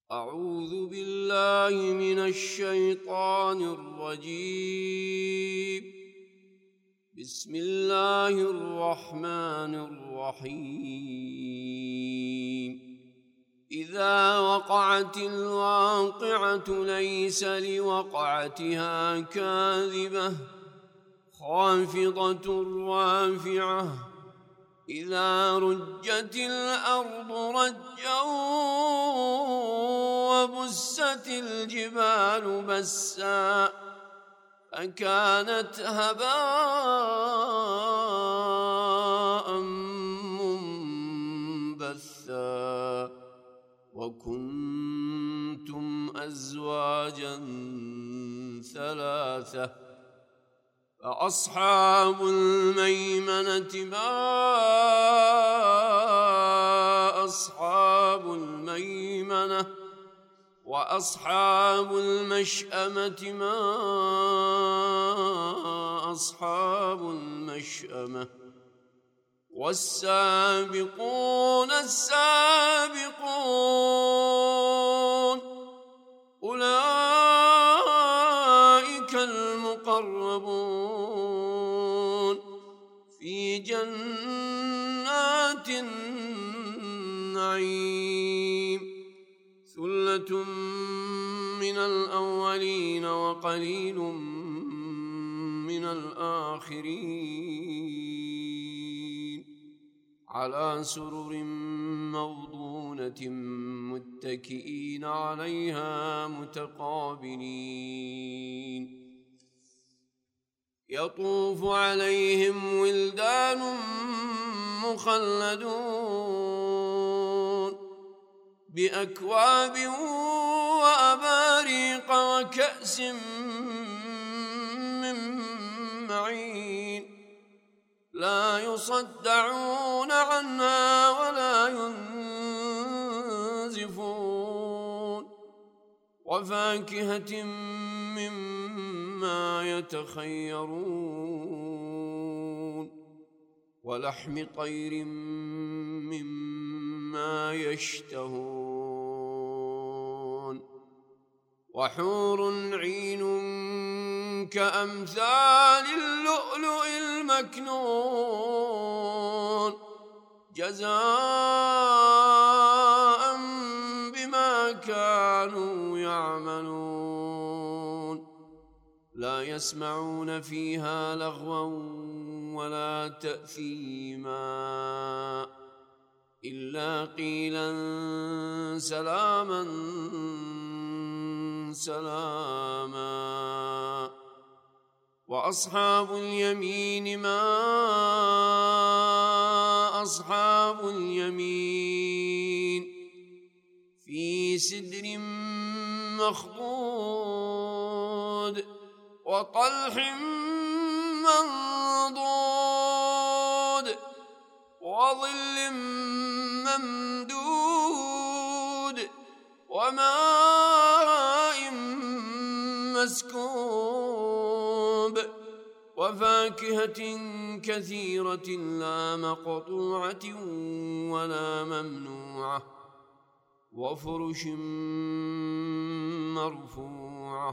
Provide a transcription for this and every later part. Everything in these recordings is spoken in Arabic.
أعوذ بالله من الشيطان الرجيم. بسم الله الرحمن الرحيم. إذا وقعت الواقعة ليس لوقعتها كاذبة خافضة رافعة إذا رجت الأرض رجا وبست الجبال بسا فكانت هباء منبثا وكنتم أزواجا ثلاثة فأصحاب الميمنة ما أصحاب الميمنة وأصحاب المشأمة ما أصحاب المشأمة والسابقون السابقون أولئك المقربون في جنات النعيم ثلة من الأولين وقليل من الآخرين على سرر موضونة متكئين عليها متقابلين يطوف عليهم ولدان مخلدون بأكواب وأباريق وكأس من معين لا يصدعون عنها ولا ينزفون وفاكهة مما يتخيرون ولحم طير مما يشتهون وحور عين كأمثال اللؤلؤ المكنون جزاء بما كانوا يعملون لا يسمعون فيها لغوا ولا تأثيما إلا قيلا سلاما سلاما وأصحاب اليمين ما أصحاب اليمين في سدر مخضود وطلح منضود وظل ممدود وماء مسكوب وفاكهة كثيرة لا مقطوعة ولا ممنوعة وفرش مرفوعة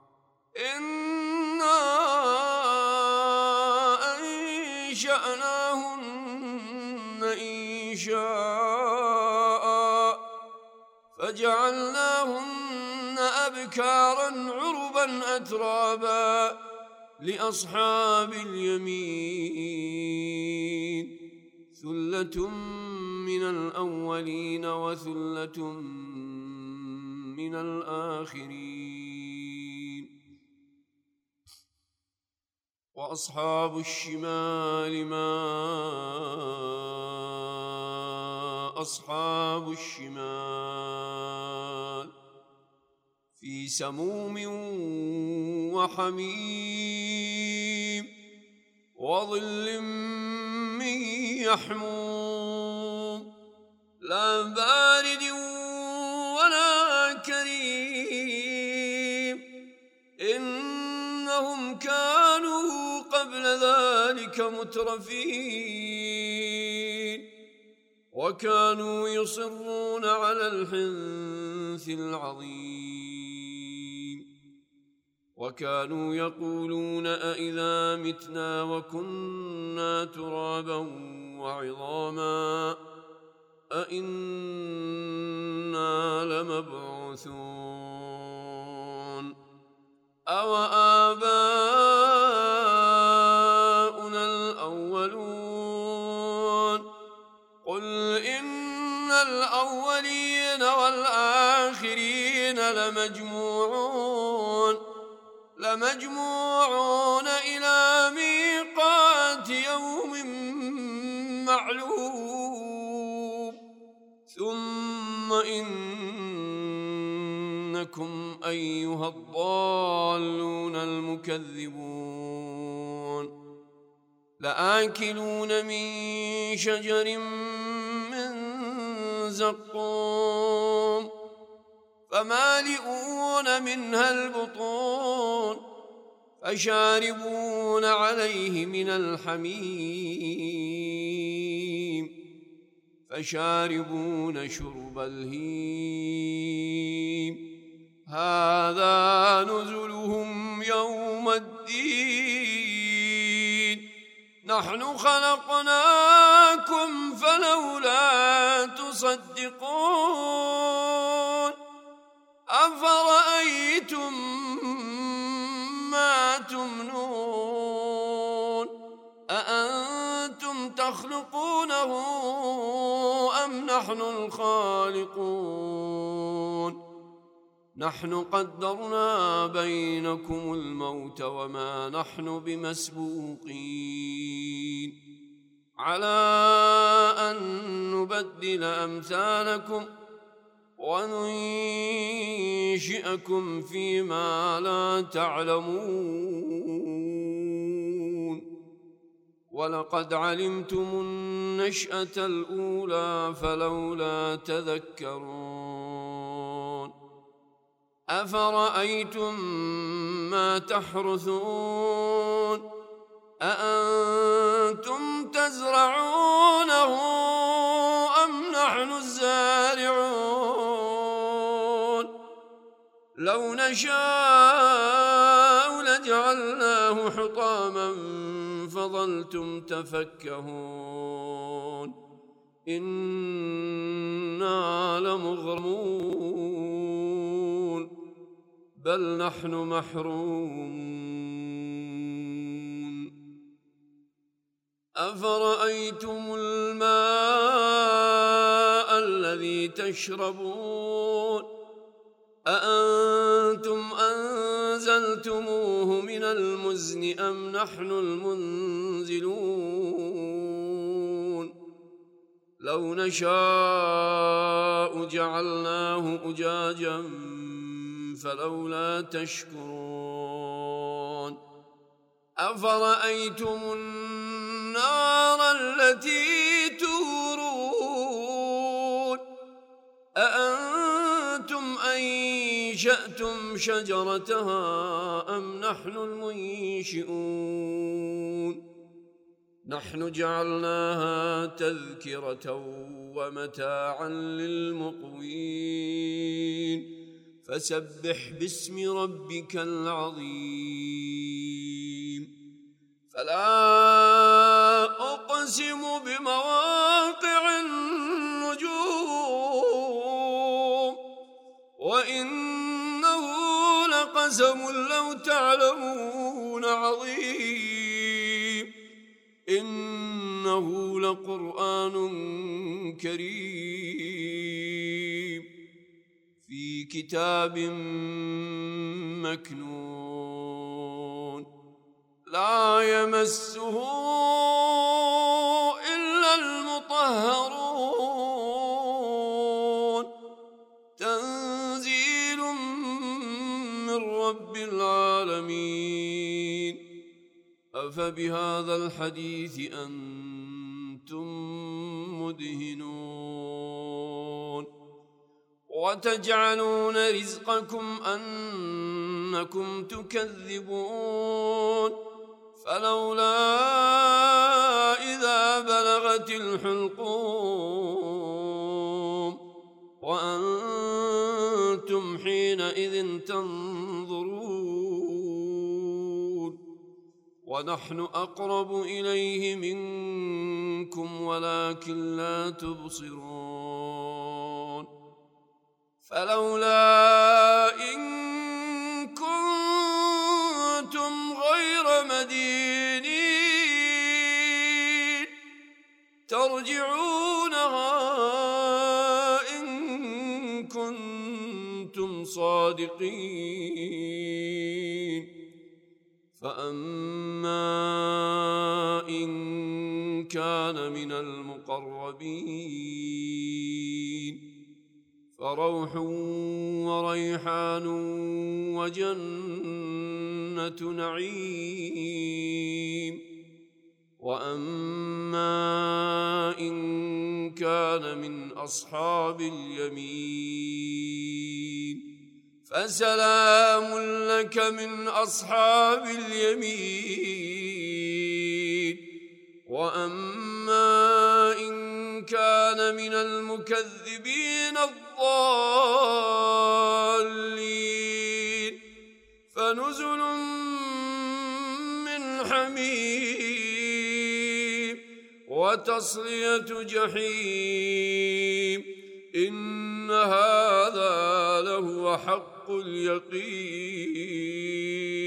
إنا أنشأناهن إنشاء فجعلناهن أبكارا عربا أترابا لأصحاب اليمين ثلة من الأولين وثلة من الآخرين وأصحاب الشمال ما أصحاب الشمال في سموم وحميم وظل من يحموم لا بارد ولا كريم إنهم كانوا قبل ذلك مترفين وكانوا يصرون على الحنث الإنس العظيم وكانوا يقولون أئذا متنا وكنا ترابا وعظاما أئنا لمبعوثون أو آباؤنا الأولون قل إن الأولين والآخرين لمجموعون إلى ميقات يوم معلوم ثم إنكم أيها الضالون المكذبون لآكلون من شجر من زقوم فمالئون منها البطون فشاربون عليه من الحميم فشاربون شرب الهيم هذا نزلهم يوم الدين نحن خلقناكم فلولا تصدقون أفرأيتم ما تمنون أأنتم تخلقونه أم نحن الخالقون نحن قدرنا بينكم الموت وما نحن بمسبوقين على أن نبدل أمثالكم وننشئكم فيما لا تعلمون ولقد علمتم النشأة الأولى فلولا تذكرون أفرأيتم ما تحرثون أأنتم تزرعونه أم نحن الزارعون لو نشاء لجعلناه حطاما فظلتم تفكهون إنا لمغرمون بل نحن محرومون أفرأيتم الماء الذي تشربون أأنتم أنزلتموه من المزن أم نحن المنزلون لو نشاء جعلناه أجاجا فلولا تشكرون أفرأيتم النار التي تورون أأنتم أنشأتم شجرتها أم نحن المنشئون نحن جعلناها تذكرة ومتاعا للمقوين فسبح باسم ربك العظيم فلا أقسم بمواقع النجوم وإنه لقسم لو تعلمون عظيم إنه لقرآن كريم في كتاب مكنون لا يمسه إلا المطهرون تنزيل من رب العالمين أفبهذا الحديث أنتم مدهنون وتجعلون رزقكم أنكم تكذبون فلولا إذا بلغت الحلقوم وأنتم حينئذ تنظرون ونحن أقرب إليه منكم ولكن لا تبصرون فلولا إن كنتم غير مدينين ترجعونها إن كنتم صادقين فأما إن كان من المقربين فروح وريحان وجنة نعيم وأما إن كان من أصحاب اليمين فسلام لك من أصحاب اليمين وأما إن كان من المكذبين الضالين فنزل من حميم وتصلية جحيم إن هذا لهو حق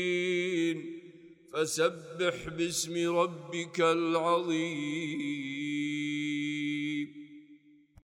اليقين فسبح باسم ربك العظيم